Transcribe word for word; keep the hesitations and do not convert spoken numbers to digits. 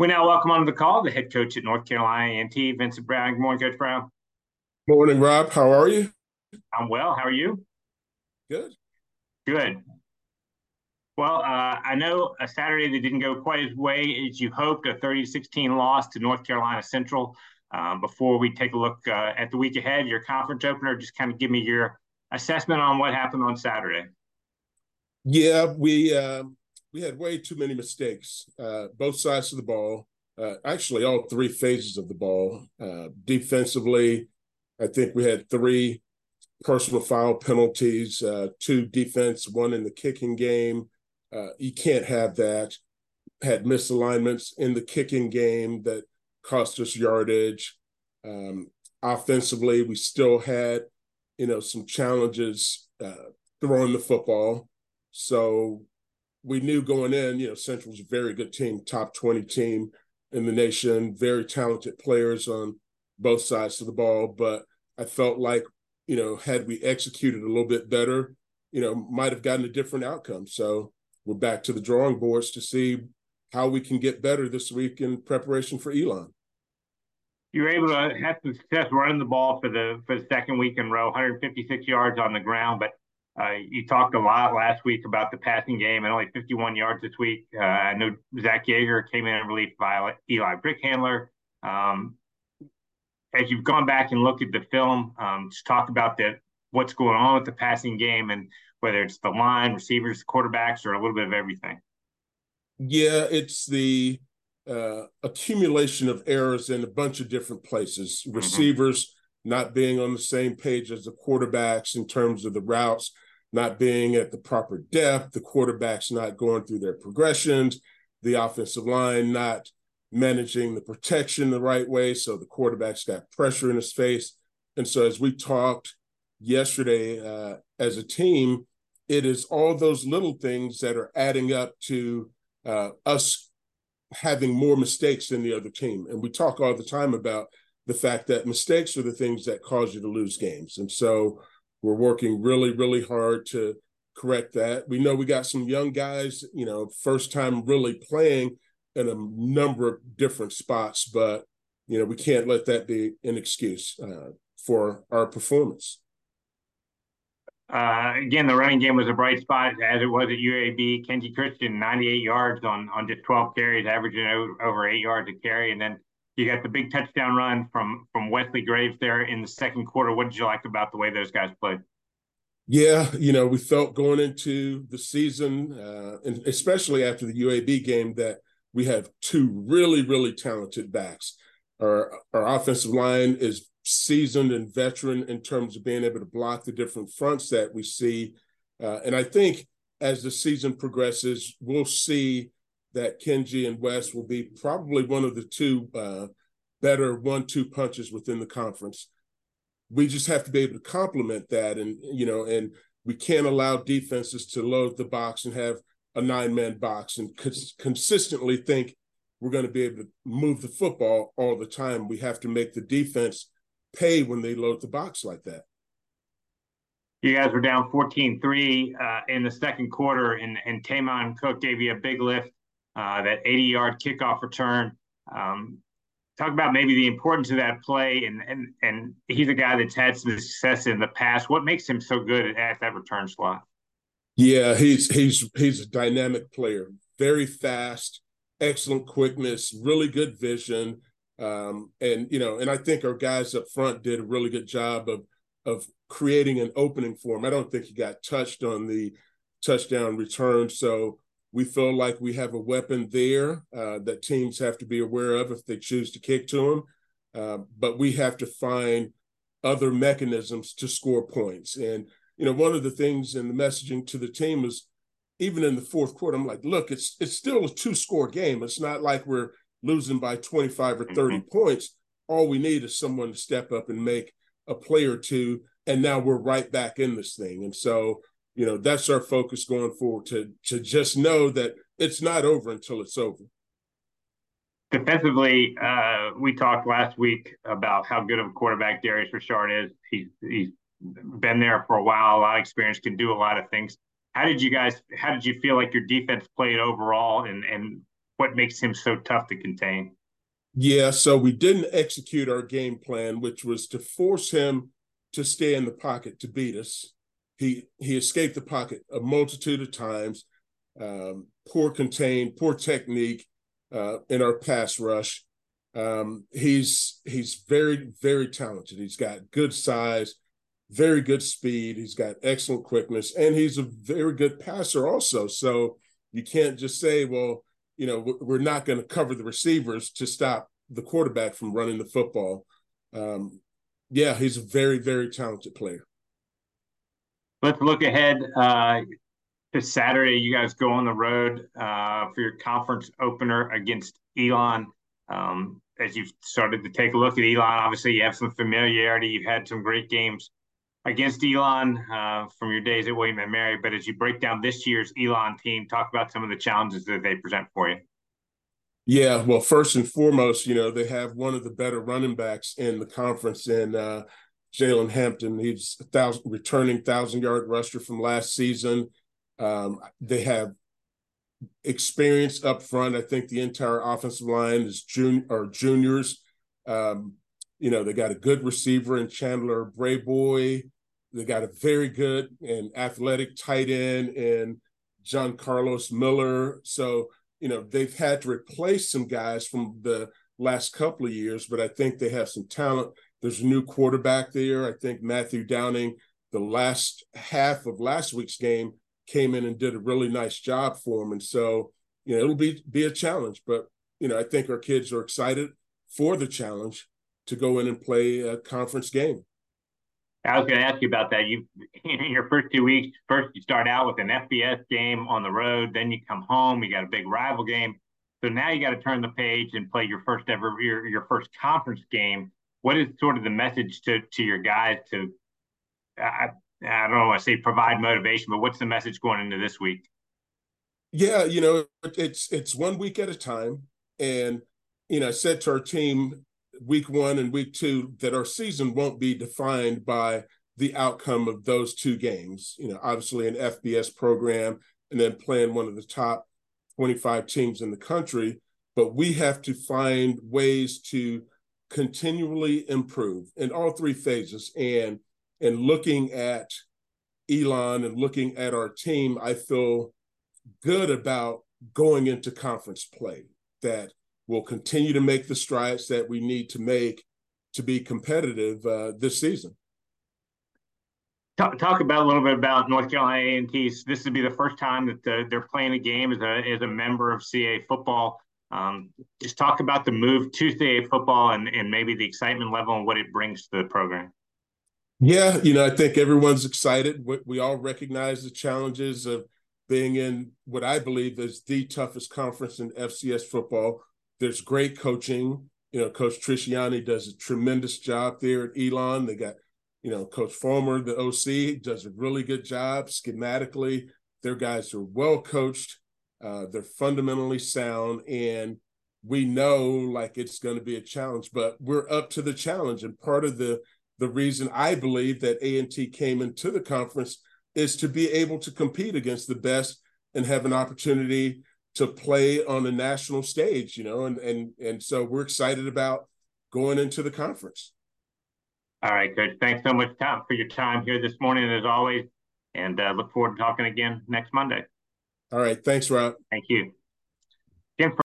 We now welcome onto the call the head coach at North Carolina A and T, Vincent Brown. Good morning, Coach Brown. Morning, Rob. How are you? I'm well. How are you? Good. Good. Well, uh, I know a Saturday that didn't go quite as way as you hoped, a thirty to sixteen loss to North Carolina Central. Um, before we take a look uh, at the week ahead, your conference opener, just kind of give me your assessment on what happened on Saturday. Yeah, we uh, we had way too many mistakes, uh, both sides of the ball. Uh, actually, all three phases of the ball. Uh, defensively, I think we had three personal foul penalties, uh, two defense, one in the kicking game. Uh, you can't have that. Had misalignments in the kicking game that cost us yardage. Um, Offensively, we still had, you know, some challenges uh, throwing the football. So we knew going in, you know, Central's a very good team, top twenty team in the nation, very talented players on both sides of the ball. But I felt like, you know, had we executed a little bit better, you know, might have gotten a different outcome. So we're back to the drawing boards to see how we can get better this week in preparation for Elon. You were able to have some success running the ball for the for the second week in a row, one hundred fifty-six yards on the ground. But uh, you talked a lot last week about the passing game and only fifty-one yards this week. Uh, I know Zach Yeager came in in relief by Eli Brickhandler. Um, as you've gone back and looked at the film, um, just talk about the what's going on with the passing game and whether it's the line, receivers, quarterbacks, or a little bit of everything. Yeah, it's the uh, accumulation of errors in a bunch of different places. Mm-hmm. Receivers not being on the same page as the quarterbacks in terms of the routes, not being at the proper depth, the quarterbacks not going through their progressions, the offensive line not managing the protection the right way, so the quarterback's got pressure in his face. And so as we talked yesterday uh, as a team, it is all those little things that are adding up to uh, us having more mistakes than the other team. And we talk all the time about the fact that mistakes are the things that cause you to lose games. And so we're working really, really hard to correct that. We know we got some young guys, you know, first time really playing in a number of different spots, but, you know, we can't let that be an excuse uh, for our performance. Uh, again, the running game was a bright spot as it was at U A B. Kenji Christian, ninety-eight yards on, on just twelve carries, averaging over, over eight yards a carry. And then you got the big touchdown run from, from Wesley Graves there in the second quarter. What did you like about the way those guys played? Yeah, you know, we felt going into the season, uh, and especially after the U A B game, that we have two really, really talented backs. Our, our offensive line is seasoned and veteran in terms of being able to block the different fronts that we see. Uh, and I think as the season progresses, we'll see that Kenji and Wes will be probably one of the two uh, better one two punches within the conference. We just have to be able to complement that. And, you know, and we can't allow defenses to load the box and have a nine man box and cons- consistently think we're going to be able to move the football all the time. We have to make the defense pay when they load the box like that. You guys were down fourteen three uh, in the second quarter, and, and Tamon Cook gave you a big lift, uh, that eighty-yard kickoff return. Um, talk about maybe the importance of that play, and and and he's a guy that's had some success in the past. What makes him so good at that return slot? Yeah, he's he's he's a dynamic player, very fast, excellent quickness, really good vision. Um, and you know, and I think our guys up front did a really good job of of creating an opening for him. I don't think he got touched on the touchdown return, so we feel like we have a weapon there uh, that teams have to be aware of if they choose to kick to him. Uh, but we have to find other mechanisms to score points. And you know, one of the things in the messaging to the team is even in the fourth quarter, I'm like, look, it's it's still a two-score game. It's not like we're losing by twenty-five or thirty Mm-hmm. points. All we need is someone to step up and make a play or two, and now we're right back in this thing. And so, you know, that's our focus going forward, to to just know that it's not over until it's over. Defensively, uh, we talked last week about how good of a quarterback Darius Richard is. He's he's been there for a while, a lot of experience, can do a lot of things. How did you guys? How did you feel like your defense played overall, and and what makes him so tough to contain? Yeah, so we didn't execute our game plan, which was to force him to stay in the pocket to beat us. He he escaped the pocket a multitude of times. Um, poor contain, poor technique uh, in our pass rush. Um, he's he's very very talented. He's got good size, very good speed. He's got excellent quickness, and he's a very good passer also. So you can't just say, well, you know, we're not going to cover the receivers to stop the quarterback from running the football. Um, yeah, he's a very, very talented player. Let's look ahead uh, to Saturday. You guys go on the road uh, for your conference opener against Elon. Um, as you've started to take a look at Elon, obviously you have some familiarity. You've had some great games against Elon uh, from your days at William and Mary. But as you break down this year's Elon team, talk about some of the challenges that they present for you. Yeah, well, first and foremost, you know, they have one of the better running backs in the conference in uh, Jalen Hampton. He's a thousand returning thousand yard rusher from last season. Um, they have experience up front. I think the entire offensive line is jun- or juniors. Um, you know, they got a good receiver in Chandler Brayboy. They got a very good and athletic tight end in John Carlos Miller. So, you know, they've had to replace some guys from the last couple of years, but I think they have some talent. There's a new quarterback there. I think Matthew Downing, the last half of last week's game, came in and did a really nice job for him. And so, you know, it'll be be a challenge, but, you know, I think our kids are excited for the challenge to go in and play a conference game. I was going to ask you about that. You, in your first two weeks, first you start out with an F B S game on the road, then you come home, you got a big rival game. So now you got to turn the page and play your first ever your your first conference game. What is sort of the message to to your guys to I, I don't want to say provide motivation, but what's the message going into this week? Yeah, you know, it's it's one week at a time. And, you know, I said to our team week one and week two that our season won't be defined by the outcome of those two games. You know, obviously an F B S program and then playing one of the top twenty-five teams in the country. But we have to find ways to continually improve in all three phases. And and looking at Elon and looking at our team, I feel good about going into conference play, that we'll continue to make the strides that we need to make to be competitive uh, this season. Talk, talk about a little bit about North Carolina A and T. This would be the first time that uh, they're playing a game as a as a member of C A A football. Um, just talk about the move to C A A football and, and maybe the excitement level and what it brings to the program. Yeah, you know, I think everyone's excited. We, we all recognize the challenges of being in what I believe is the toughest conference in F C S football. There's great coaching. You know, Coach Trisciani does a tremendous job there at Elon. They got, you know, Coach Fulmer, the O C, does a really good job schematically. Their guys are well coached. Uh, they're fundamentally sound. And we know like it's going to be a challenge, but we're up to the challenge. And part of the the reason I believe that A and T came into the conference is to be able to compete against the best and have an opportunity to play on a national stage, you know, and and and so we're excited about going into the conference. All right, Coach. Thanks so much, Tom, for your time here this morning, as always, and uh, look forward to talking again next Monday. All right, thanks, Rob. Thank you. Again,